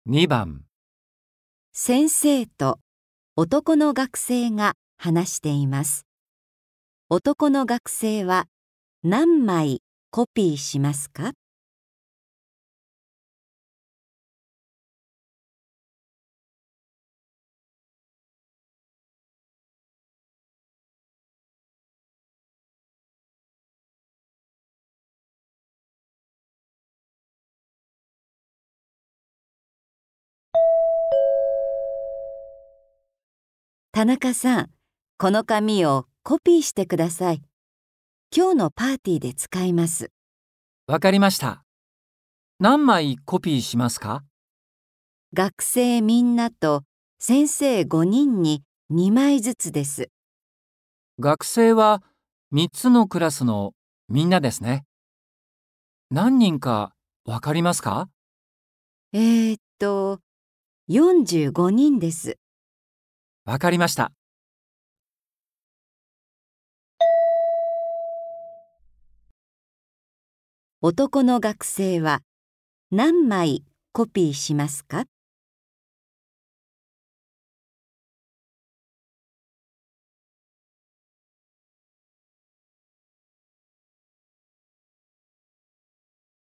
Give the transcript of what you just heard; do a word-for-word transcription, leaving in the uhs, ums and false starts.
にばん、 先生と男の学生が話しています。男の学生は何枚コピーしますか？田中さん、この紙をコピーしてください。今日のパーティーで使います。 わかりました。何枚コピーしますか？ 学生みんなと先生ごにんににまいずつです。 学生はみっつのクラスのみんなですね。何人かわかりますか？ えーっと、よんじゅうごにんです。 わかりました。 男の学生は何枚コピーしますか？